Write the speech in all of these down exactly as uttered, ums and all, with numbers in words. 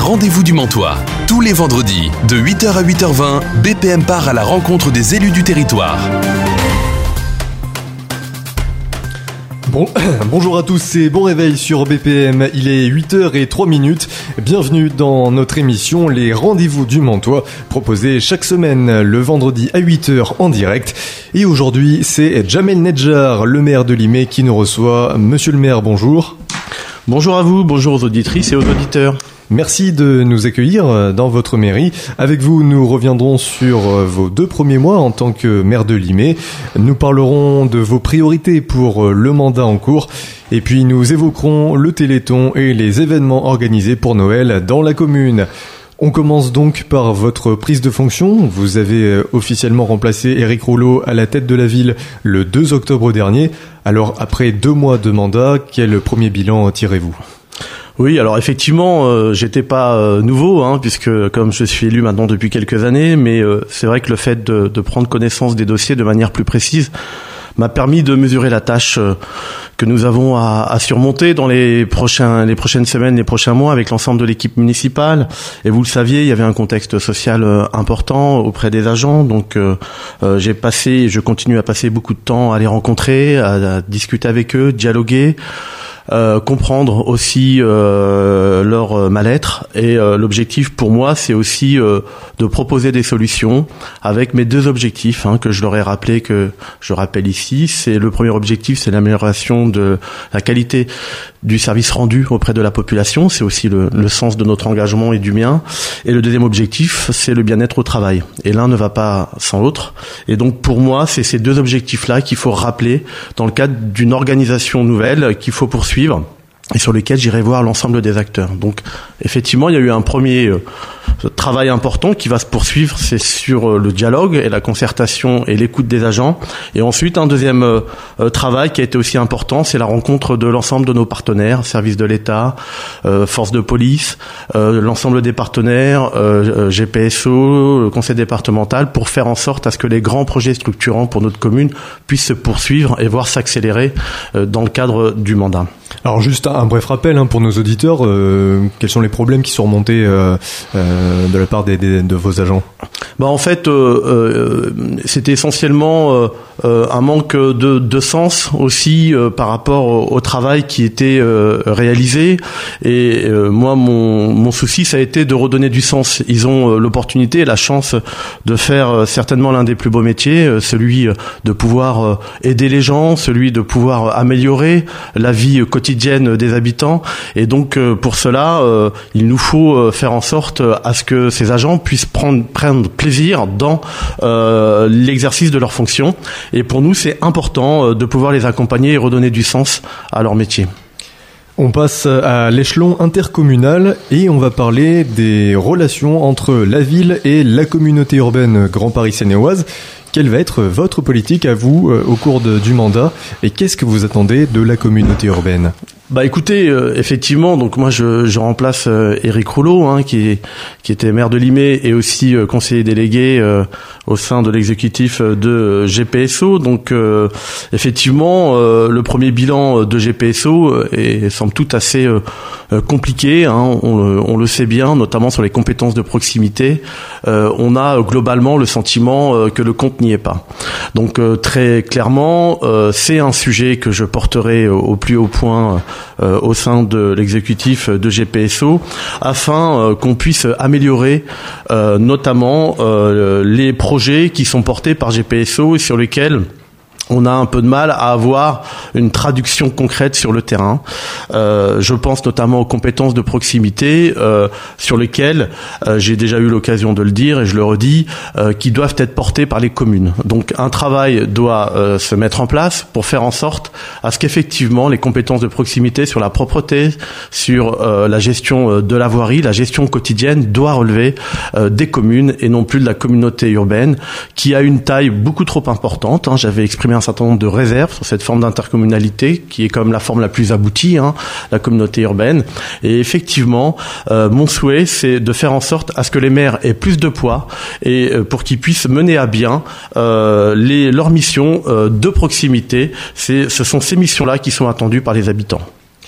rendez-vous du Mantois. Tous les vendredis, de huit heures à huit heures vingt, B P M part à la rencontre des élus du territoire. Bon, bonjour à tous et bon réveil sur B P M, il est huit heures zéro trois minutes. Bienvenue dans notre émission Les Rendez-vous du Mantois, proposée chaque semaine le vendredi à huit heures en direct. Et aujourd'hui, c'est Jamel Nedjar, le maire de Limay, qui nous reçoit. Monsieur le maire, bonjour. Bonjour à vous, bonjour aux auditrices et aux auditeurs. Merci de nous accueillir dans votre mairie. Avec vous, nous reviendrons sur vos deux premiers mois en tant que maire de Limay. Nous parlerons de vos priorités pour le mandat en cours. Et puis nous évoquerons le Téléthon et les événements organisés pour Noël dans la commune. On commence donc par votre prise de fonction. Vous avez officiellement remplacé Éric Rouleau à la tête de la ville le deux octobre dernier. Alors après deux mois de mandat, quel premier bilan tirez-vous ? Oui, alors effectivement, euh, j'étais pas euh, nouveau, hein, puisque comme je suis élu maintenant depuis quelques années, mais euh, c'est vrai que le fait de, de prendre connaissance des dossiers de manière plus précise m'a permis de mesurer la tâche euh, que nous avons à, à surmonter dans les prochains, les prochaines semaines, les prochains mois avec l'ensemble de l'équipe municipale. Et vous le saviez, il y avait un contexte social euh, important auprès des agents, donc euh, euh, j'ai passé, et je continue à passer beaucoup de temps à les rencontrer, à, à discuter avec eux, dialoguer. Euh, comprendre aussi euh, leur mal-être et euh, l'objectif pour moi c'est aussi euh, de proposer des solutions avec mes deux objectifs hein, que je leur ai rappelé, que je rappelle ici. C'est le premier objectif, c'est l'amélioration de la qualité du service rendu auprès de la population, c'est aussi le, le sens de notre engagement et du mien. Et le deuxième objectif, c'est le bien-être au travail. Et l'un ne va pas sans l'autre. Et donc pour moi, c'est ces deux objectifs-là qu'il faut rappeler dans le cadre d'une organisation nouvelle qu'il faut poursuivre et sur lesquels j'irai voir l'ensemble des acteurs. Donc effectivement, il y a eu un premier euh, travail important qui va se poursuivre, c'est sur euh, le dialogue et la concertation et l'écoute des agents. Et ensuite, un deuxième euh, travail qui a été aussi important, c'est la rencontre de l'ensemble de nos partenaires, services de l'État, euh, forces de police, euh, l'ensemble des partenaires, euh, G P S O, le conseil départemental, pour faire en sorte à ce que les grands projets structurants pour notre commune puissent se poursuivre et voire s'accélérer euh, dans le cadre du mandat. Alors juste un bref rappel hein, pour nos auditeurs, euh, quels sont les problèmes qui sont remontés euh, euh, de la part des, des, de vos agents ? Bah en fait, euh, euh, c'était essentiellement euh, euh, un manque de, de sens aussi euh, par rapport au, au travail qui était euh, réalisé. Et euh, moi, mon, mon souci, ça a été de redonner du sens. Ils ont euh, l'opportunité et la chance de faire euh, certainement l'un des plus beaux métiers, euh, celui de pouvoir euh, aider les gens, celui de pouvoir améliorer la vie quotidienne des habitants. Et donc, euh, pour cela, euh, il nous faut euh, faire en sorte à ce que ces agents puissent prendre, prendre plaisir dans euh, l'exercice de leurs fonctions. Et pour nous, c'est important euh, de pouvoir les accompagner et redonner du sens à leur métier. On passe à l'échelon intercommunal et on va parler des relations entre la ville et la communauté urbaine Grand Paris Seine-et-Oise. Quelle va être votre politique à vous euh, au cours de, du mandat et qu'est-ce que vous attendez de la communauté urbaine ? Bah écoutez, euh, effectivement, donc moi je, je remplace euh, Éric Rouleau, hein, qui qui était maire de Limay et aussi euh, conseiller délégué euh, au sein de l'exécutif de G P S O. Donc euh, effectivement, euh, le premier bilan de G P S O est somme toute assez euh, compliqué. Hein, on, on le sait bien, notamment sur les compétences de proximité. Euh, on a globalement le sentiment euh, que le compte n'y est pas. Donc euh, très clairement, euh, c'est un sujet que je porterai au, au plus haut point. Euh, au sein de l'exécutif de G P S O afin euh, qu'on puisse améliorer euh, notamment euh, les projets qui sont portés par G P S O et sur lesquels on a un peu de mal à avoir une traduction concrète sur le terrain. Euh, je pense notamment aux compétences de proximité euh, sur lesquelles euh, j'ai déjà eu l'occasion de le dire et je le redis, euh, qui doivent être portées par les communes. Donc un travail doit euh, se mettre en place pour faire en sorte à ce qu'effectivement les compétences de proximité sur la propreté, sur euh, la gestion de la voirie, la gestion quotidienne doit relever euh, des communes et non plus de la communauté urbaine qui a une taille beaucoup trop importante. Hein. J'avais exprimé un certain nombre de réserves sur cette forme d'intercommunalité qui est comme la forme la plus aboutie, hein, la communauté urbaine. Et effectivement, euh, mon souhait, c'est de faire en sorte à ce que les maires aient plus de poids et euh, pour qu'ils puissent mener à bien euh, les, leurs missions euh, de proximité. C'est, ce sont ces missions-là qui sont attendues par les habitants.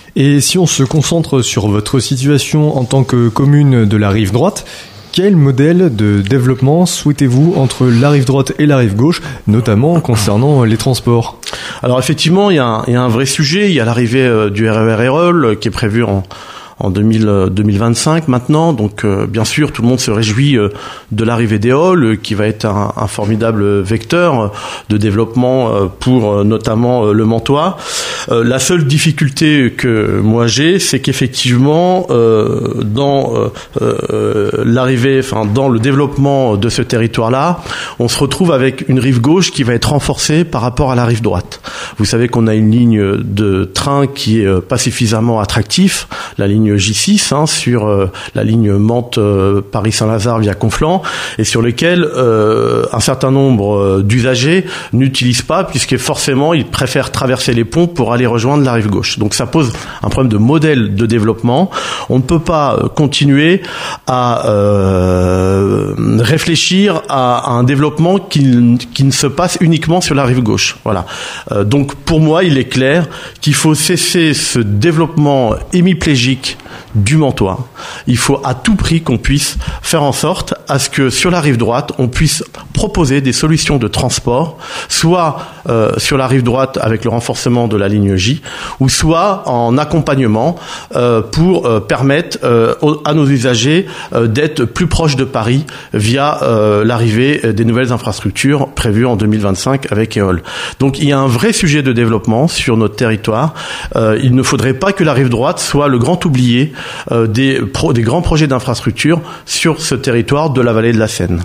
Et si on se concentre sur votre situation en tant que commune de la rive droite, quel modèle de développement souhaitez-vous entre la rive droite et la rive gauche, notamment concernant les transports ? Alors effectivement, il y a un, il y a un vrai sujet. Il y a l'arrivée euh, du R E R Erol qui est prévu en en deux mille vingt-cinq maintenant. Donc euh, bien sûr, tout le monde se réjouit euh, de l'arrivée d'Eole, euh, qui va être un, un formidable vecteur euh, de développement euh, pour euh, notamment euh, le Mantois. Euh, la seule difficulté que moi j'ai, c'est qu'effectivement euh, dans euh, euh, l'arrivée, enfin dans le développement de ce territoire-là, on se retrouve avec une rive gauche qui va être renforcée par rapport à la rive droite. Vous savez qu'on a une ligne de train qui est euh, pas suffisamment attractive, la ligne J six, hein, sur euh, la ligne Mantes euh, Paris-Saint-Lazare via Conflans, et sur lesquels euh, un certain nombre euh, d'usagers n'utilisent pas, puisque forcément ils préfèrent traverser les ponts pour aller rejoindre la rive gauche. Donc ça pose un problème de modèle de développement. On ne peut pas euh, continuer à euh, réfléchir à, à un développement qui, qui ne se passe uniquement sur la rive gauche. Voilà. Euh, donc pour moi, il est clair qu'il faut cesser ce développement hémiplégique du Mantois. Il faut à tout prix qu'on puisse faire en sorte à ce que sur la rive droite, on puisse proposer des solutions de transport, soit euh, sur la rive droite avec le renforcement de la ligne J, ou soit en accompagnement euh, pour euh, permettre euh, à nos usagers euh, d'être plus proches de Paris via euh, l'arrivée des nouvelles infrastructures prévues en deux mille vingt-cinq avec Eole. Donc il y a un vrai sujet de développement sur notre territoire. Euh, il ne faudrait pas que la rive droite soit le grand oublié euh, des, pro, des grands projets d'infrastructure sur ce territoire de la vallée de la Seine.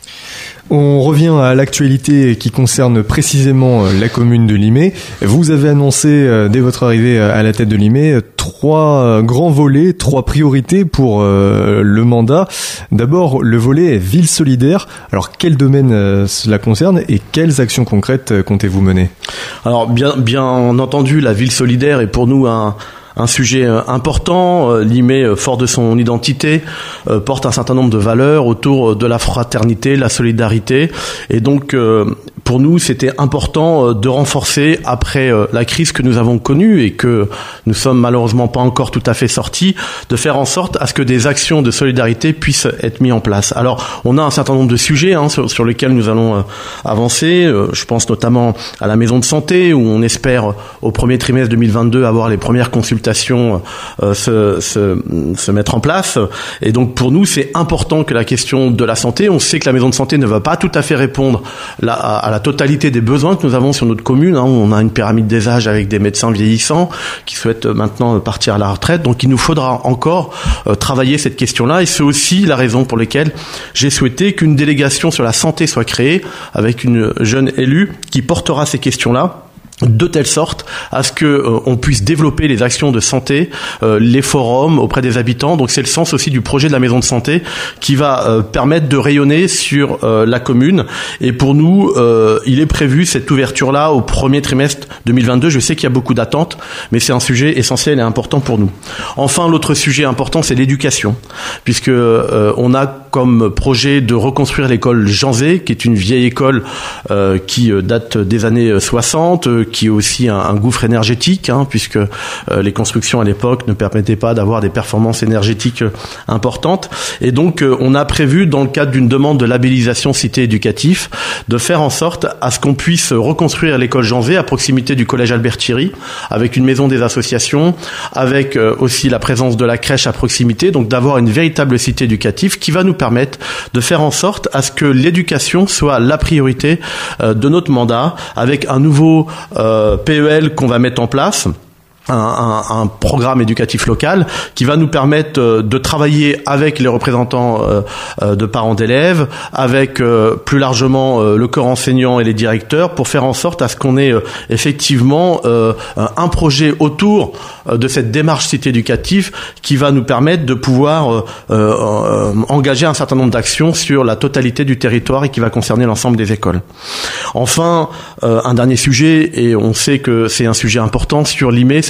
On revient à l'actualité qui concerne précisément la commune de Limay. Vous avez annoncé dès votre arrivée à la tête de Limay trois grands volets, trois priorités pour le mandat. D'abord, le volet ville solidaire. Alors, quel domaine cela concerne et quelles actions concrètes comptez-vous mener ? Alors, bien, bien entendu, la ville solidaire est pour nous un un sujet important. Limay, fort de son identité, porte un certain nombre de valeurs autour de la fraternité, la solidarité. Et donc, pour nous, c'était important de renforcer, après la crise que nous avons connue et que nous sommes malheureusement pas encore tout à fait sortis, de faire en sorte à ce que des actions de solidarité puissent être mises en place. Alors, on a un certain nombre de sujets hein, sur, sur lesquels nous allons avancer. Je pense notamment à la maison de santé, où on espère au premier trimestre deux mille vingt-deux avoir les premières consultations Euh, se, se, se mettre en place. Et donc pour nous, c'est important que la question de la santé, on sait que la maison de santé ne va pas tout à fait répondre la, à, à la totalité des besoins que nous avons sur notre commune. Hein. On a une pyramide des âges avec des médecins vieillissants qui souhaitent maintenant partir à la retraite. Donc il nous faudra encore euh, travailler cette question-là. Et c'est aussi la raison pour laquelle j'ai souhaité qu'une délégation sur la santé soit créée avec une jeune élue qui portera ces questions-là, de telle sorte à ce que euh, on puisse développer les actions de santé, euh, les forums auprès des habitants. Donc c'est le sens aussi du projet de la maison de santé qui va euh, permettre de rayonner sur euh, la commune. Et pour nous, euh, il est prévu cette ouverture-là au premier trimestre deux mille vingt-deux. Je sais qu'il y a beaucoup d'attentes, mais c'est un sujet essentiel et important pour nous. Enfin, l'autre sujet important, c'est l'éducation, puisque euh, on a comme projet de reconstruire l'école Jean Zay, qui est une vieille école euh, qui date des années soixante, euh, qui est aussi un, un gouffre énergétique, hein, puisque euh, les constructions à l'époque ne permettaient pas d'avoir des performances énergétiques importantes. Et donc, euh, on a prévu, dans le cadre d'une demande de labellisation cité éducatif, de faire en sorte à ce qu'on puisse reconstruire l'école Jean Zay à proximité du collège Albert Thierry, avec une maison des associations, avec euh, aussi la présence de la crèche à proximité, donc d'avoir une véritable cité éducative qui va nous permettre de faire en sorte à ce que l'éducation soit la priorité euh, de notre mandat, avec un nouveau euh, P E L qu'on va mettre en place. Un, un, un programme éducatif local qui va nous permettre euh, de travailler avec les représentants euh, euh, de parents d'élèves, avec euh, plus largement euh, le corps enseignant et les directeurs, pour faire en sorte à ce qu'on ait euh, effectivement euh, un projet autour euh, de cette démarche cité éducative qui va nous permettre de pouvoir euh, euh, engager un certain nombre d'actions sur la totalité du territoire et qui va concerner l'ensemble des écoles. Enfin, euh, un dernier sujet, et on sait que c'est un sujet important sur Limay,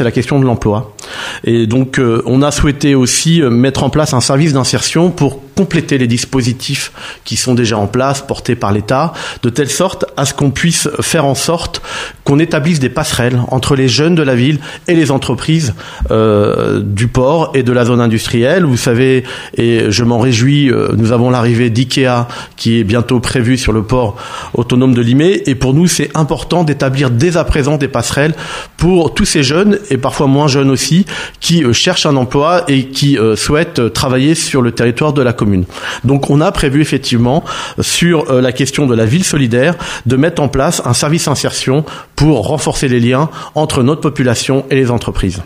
c'est la question de l'emploi. Et donc, euh, on a souhaité aussi mettre en place un service d'insertion pour compléter les dispositifs qui sont déjà en place, portés par l'État, de telle sorte à ce qu'on puisse faire en sorte qu'on établisse des passerelles entre les jeunes de la ville et les entreprises euh, du port et de la zone industrielle. Vous savez, et je m'en réjouis, euh, nous avons l'arrivée d'IKEA qui est bientôt prévue sur le port autonome de Limay, et pour nous c'est important d'établir dès à présent des passerelles pour tous ces jeunes, et parfois moins jeunes aussi, qui euh, cherchent un emploi et qui euh, souhaitent euh, travailler sur le territoire de la commune. Donc on a prévu effectivement sur euh, la question de la ville solidaire de mettre en place un service insertion pour renforcer les liens entre notre population et les entreprises.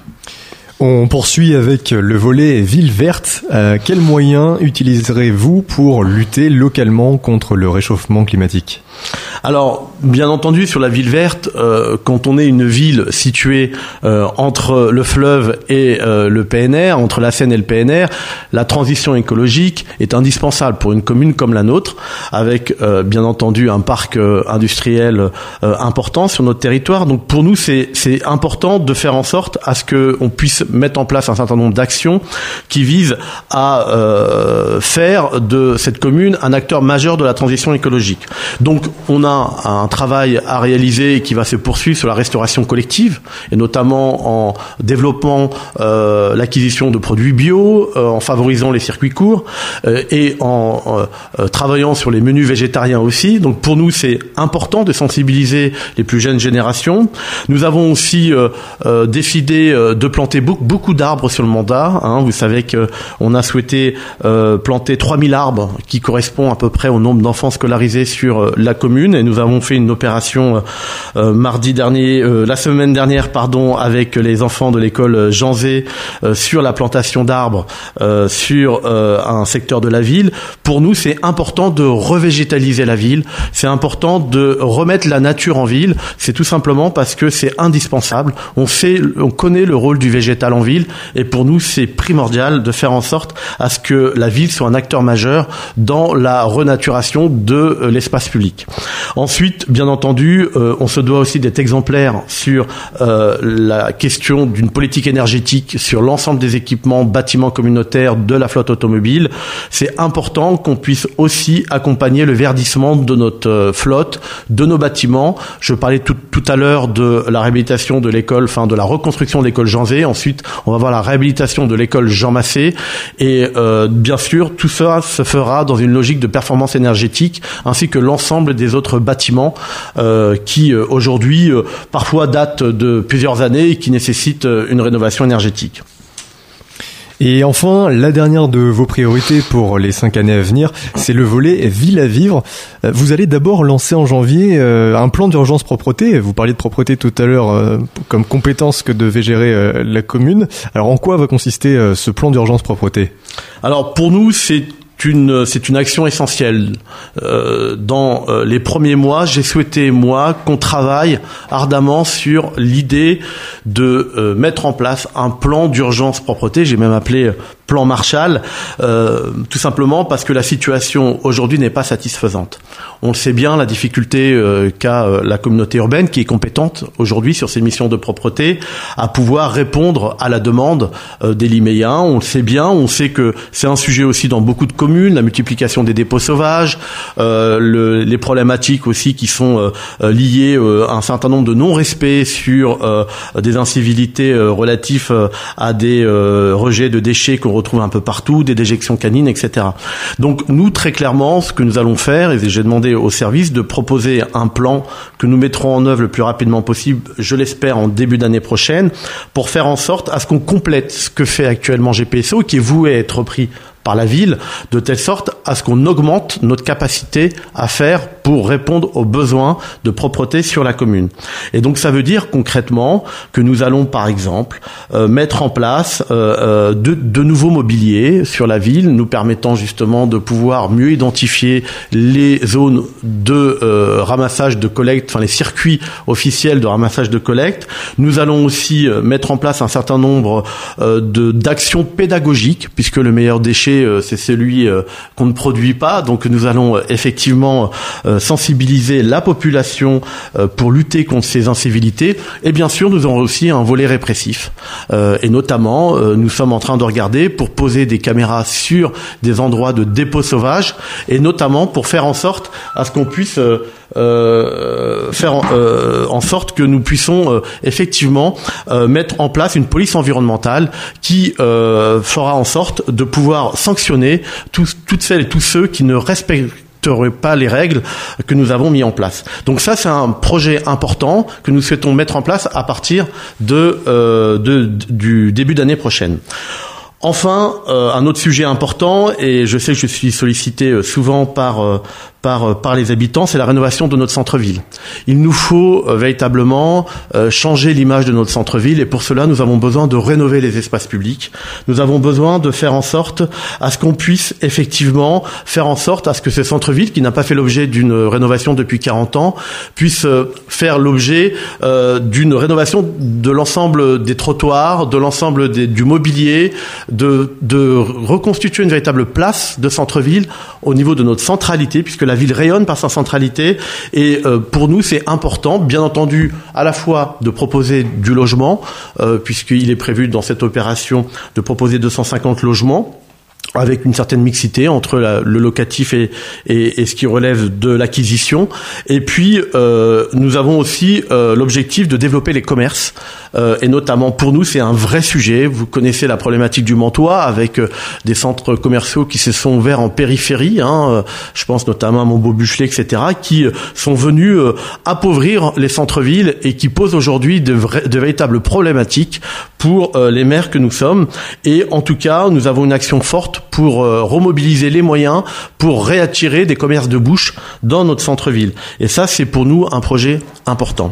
On poursuit avec le volet ville verte. Euh, quels moyens utiliserez-vous pour lutter localement contre le réchauffement climatique ? Alors, bien entendu, sur la ville verte, euh, quand on est une ville située euh, entre le fleuve et euh, le P N R, entre la Seine et le P N R, la transition écologique est indispensable pour une commune comme la nôtre, avec euh, bien entendu un parc euh, industriel euh, important sur notre territoire. Donc, pour nous, c'est, c'est important de faire en sorte à ce que on puisse mettre en place un certain nombre d'actions qui visent à euh, faire de cette commune un acteur majeur de la transition écologique. Donc, on a un travail à réaliser qui va se poursuivre sur la restauration collective, et notamment en développant euh, l'acquisition de produits bio, euh, en favorisant les circuits courts euh, et en euh, travaillant sur les menus végétariens aussi. Donc pour nous, c'est important de sensibiliser les plus jeunes générations. Nous avons aussi euh, euh, décidé de planter beaucoup, beaucoup d'arbres sur le mandat. Hein. Vous savez qu'on a souhaité euh, planter trois mille arbres, qui correspond à peu près au nombre d'enfants scolarisés sur euh, la commune. Et nous avons fait une opération euh, mardi dernier, euh, la semaine dernière, pardon, avec les enfants de l'école Jean Zé euh, sur la plantation d'arbres euh, sur euh, un secteur de la ville. Pour nous, c'est important de revégétaliser la ville. C'est important de remettre la nature en ville. C'est tout simplement parce que c'est indispensable. On sait, on connaît le rôle du végétal en ville, et pour nous, c'est primordial de faire en sorte à ce que la ville soit un acteur majeur dans la renaturation de euh, l'espace public. Ensuite, bien entendu, euh, on se doit aussi d'être exemplaire sur euh, la question d'une politique énergétique sur l'ensemble des équipements, bâtiments communautaires de la flotte automobile. C'est important qu'on puisse aussi accompagner le verdissement de notre euh, flotte, de nos bâtiments. Je parlais tout, tout à l'heure de la réhabilitation de l'école, enfin de la reconstruction de l'école Jean Zé. Ensuite, on va voir la réhabilitation de l'école Jean Massé. Et euh, bien sûr, tout ça se fera dans une logique de performance énergétique, ainsi que l'ensemble des autres bâtiments euh, qui euh, aujourd'hui euh, parfois datent de plusieurs années et qui nécessitent euh, une rénovation énergétique. Et enfin, la dernière de vos priorités pour les cinq années à venir, c'est le volet ville à vivre. Vous allez d'abord lancer en janvier euh, un plan d'urgence propreté. Vous parliez de propreté tout à l'heure euh, comme compétence que devait gérer euh, la commune. Alors en quoi va consister euh, ce plan d'urgence propreté ? Alors pour nous, c'est Une, c'est une action essentielle. Euh, dans euh, les premiers mois, j'ai souhaité, moi, qu'on travaille ardemment sur l'idée de euh, mettre en place un plan d'urgence propreté. J'ai même appelé plan Marshall, euh, tout simplement parce que la situation aujourd'hui n'est pas satisfaisante. On le sait bien, la difficulté euh, qu'a euh, la communauté urbaine, qui est compétente aujourd'hui sur ses missions de propreté, à pouvoir répondre à la demande euh, des Liméens. On le sait bien, on sait que c'est un sujet aussi dans beaucoup de communes, la multiplication des dépôts sauvages, euh, le, les problématiques aussi qui sont euh, liées euh, à un certain nombre de non-respects sur euh, des incivilités euh, relatives euh, à des euh, rejets de déchets qu'on retrouve un peu partout, des déjections canines, et cetera. Donc nous, très clairement, ce que nous allons faire, et j'ai demandé au service de proposer un plan que nous mettrons en œuvre le plus rapidement possible, je l'espère en début d'année prochaine, pour faire en sorte à ce qu'on complète ce que fait actuellement G P S O, qui est voué à être repris par la ville, de telle sorte à ce qu'on augmente notre capacité à faire pour répondre aux besoins de propreté sur la commune. Et donc ça veut dire concrètement que nous allons par exemple euh, mettre en place euh, de, de nouveaux mobiliers sur la ville, nous permettant justement de pouvoir mieux identifier les zones de euh, ramassage de collecte, enfin les circuits officiels de ramassage de collecte. Nous allons aussi euh, mettre en place un certain nombre euh, de d'actions pédagogiques, puisque le meilleur déchet c'est celui qu'on ne produit pas. Donc nous allons effectivement euh, sensibiliser la population euh, pour lutter contre ces incivilités. Et bien sûr, nous avons aussi un volet répressif. Euh, et notamment, euh, nous sommes en train de regarder pour poser des caméras sur des endroits de dépôt sauvage, et notamment pour faire en sorte à ce qu'on puisse euh, euh, faire en, euh, en sorte que nous puissions euh, effectivement euh, mettre en place une police environnementale qui euh, fera en sorte de pouvoir sanctionner tous, toutes celles et tous ceux qui ne respectent pas les règles que nous avons mis en place. Donc ça, c'est un projet important que nous souhaitons mettre en place à partir de, euh, de du début d'année prochaine. Enfin, euh, un autre sujet important, et je sais que je suis sollicité souvent par euh, par par les habitants, c'est la rénovation de notre centre-ville. Il nous faut euh, véritablement euh, changer l'image de notre centre-ville, et pour cela, nous avons besoin de rénover les espaces publics. Nous avons besoin de faire en sorte à ce qu'on puisse effectivement faire en sorte à ce que ce centre-ville, qui n'a pas fait l'objet d'une rénovation depuis quarante ans, puisse euh, faire l'objet euh, d'une rénovation de l'ensemble des trottoirs, de l'ensemble des, du mobilier, de, de reconstituer une véritable place de centre-ville au niveau de notre centralité, puisque la ville rayonne par sa centralité. Et euh, pour nous, c'est important, bien entendu, à la fois de proposer du logement, euh, puisqu'il est prévu dans cette opération de proposer deux cent cinquante logements, avec une certaine mixité entre la, le locatif et, et, et ce qui relève de l'acquisition. Et puis, euh, nous avons aussi euh, l'objectif de développer les commerces. Euh, et notamment, pour nous, c'est un vrai sujet. Vous connaissez la problématique du Mantois, avec euh, des centres commerciaux qui se sont ouverts en périphérie. Hein, euh, je pense notamment à Montbeau-Buchelet, et cetera, qui euh, sont venus euh, appauvrir les centres-villes et qui posent aujourd'hui de, vrais, de véritables problématiques pour euh, les maires que nous sommes. Et en tout cas, nous avons une action forte pour euh, remobiliser les moyens pour réattirer des commerces de bouche dans notre centre-ville. Et ça, c'est pour nous un projet important.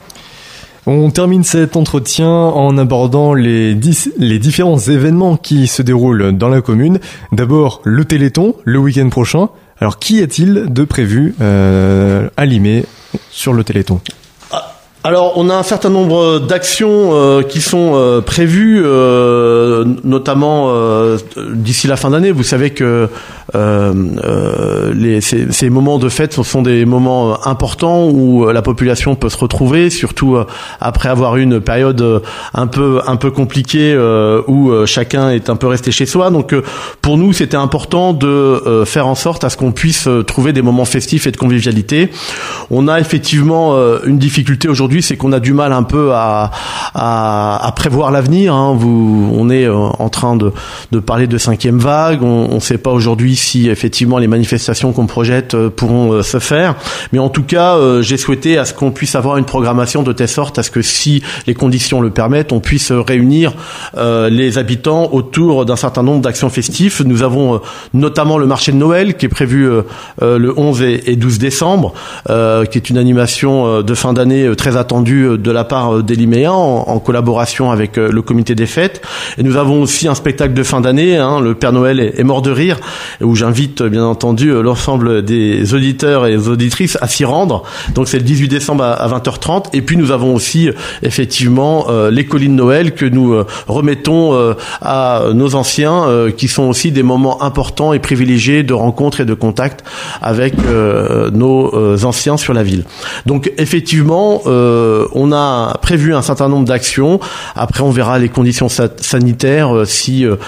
On termine cet entretien en abordant les, dix, les différents événements qui se déroulent dans la commune. D'abord, le Téléthon, le week-end prochain. Alors, qu'y a-t-il de prévu euh, à Limay sur le Téléthon ? Alors, on a un certain nombre d'actions euh, qui sont euh, prévues, euh, notamment euh, d'ici la fin d'année. Vous savez que euh, euh, les, ces, ces moments de fête ce sont des moments importants où la population peut se retrouver, surtout euh, après avoir eu une période euh, un peu un peu compliquée euh, où euh, chacun est un peu resté chez soi. Donc, euh, pour nous, c'était important de euh, faire en sorte à ce qu'on puisse euh, trouver des moments festifs et de convivialité. On a effectivement euh, une difficulté aujourd'hui. C'est qu'on a du mal un peu à, à, à prévoir l'avenir. Hein. Vous, on est en train de, de parler de cinquième vague. On ne sait pas aujourd'hui si effectivement les manifestations qu'on projette pourront se faire. Mais en tout cas, euh, j'ai souhaité à ce qu'on puisse avoir une programmation de telle sorte à ce que si les conditions le permettent, on puisse réunir euh, les habitants autour d'un certain nombre d'actions festives. Nous avons euh, notamment le marché de Noël qui est prévu euh, euh, le onze et douze décembre, euh, qui est une animation euh, de fin d'année euh, très attendu de la part des Liméens en, en collaboration avec le comité des fêtes. Et nous avons aussi un spectacle de fin d'année, hein, le Père Noël est, est mort de rire, où j'invite bien entendu l'ensemble des auditeurs et des auditrices à s'y rendre. Donc c'est le dix-huit décembre à vingt heures trente. Et puis nous avons aussi effectivement euh, les colis de Noël que nous euh, remettons euh, à nos anciens, euh, qui sont aussi des moments importants et privilégiés de rencontres et de contacts avec euh, nos euh, anciens sur la ville. Donc effectivement, euh, on a prévu un certain nombre d'actions. Après, on verra les conditions sanitaires euh, si euh,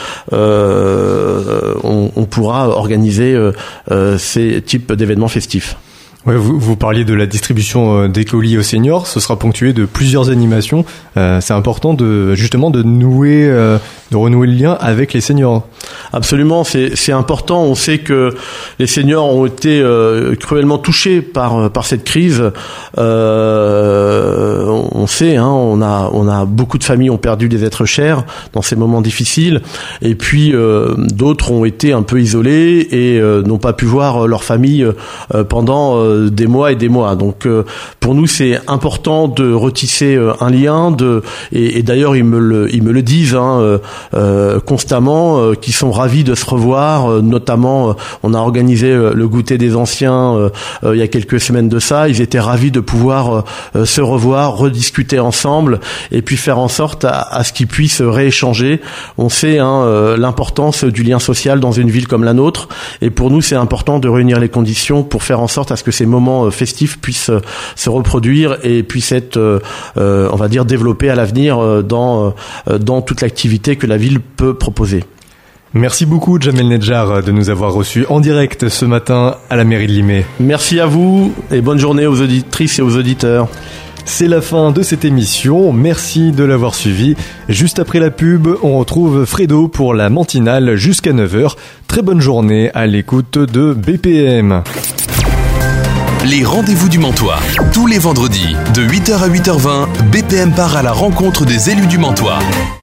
euh, on, on pourra organiser euh, ces types d'événements festifs. Ouais, vous, vous parliez de la distribution des colis aux seniors. Ce sera ponctué de plusieurs animations. Euh, c'est important de justement de nouer, euh, de renouer le lien avec les seniors. Absolument, c'est, c'est important. On sait que les seniors ont été euh, cruellement touchés par par cette crise. Euh, on sait, hein, on a on a beaucoup de familles ont perdu des êtres chers dans ces moments difficiles. Et puis euh, d'autres ont été un peu isolés et euh, n'ont pas pu voir leur famille euh, pendant euh, des mois et des mois. Donc euh, pour nous c'est important de retisser euh, un lien de et, et d'ailleurs ils me le ils me le disent hein, euh, euh, constamment euh, qu'ils sont ravis de se revoir. Euh, notamment euh, on a organisé euh, le goûter des anciens euh, euh, il y a quelques semaines de ça. Ils étaient ravis de pouvoir euh, se revoir, rediscuter ensemble et puis faire en sorte à, à ce qu'ils puissent rééchanger. On sait hein, euh, l'importance du lien social dans une ville comme la nôtre et pour nous c'est important de réunir les conditions pour faire en sorte à ce que ces ces moments festifs puissent se reproduire et puissent être, euh, on va dire, développés à l'avenir dans dans toute l'activité que la ville peut proposer. Merci beaucoup Jamel Nedjar de nous avoir reçus en direct ce matin à la mairie de Limay. Merci à vous et bonne journée aux auditrices et aux auditeurs. C'est la fin de cette émission, merci de l'avoir suivi. Juste après la pub, on retrouve Fredo pour la matinale jusqu'à neuf heures. Très bonne journée à l'écoute de B P M. Les rendez-vous du Mantois. Tous les vendredis, de huit heures à huit heures vingt, B P M part à la rencontre des élus du Mantois.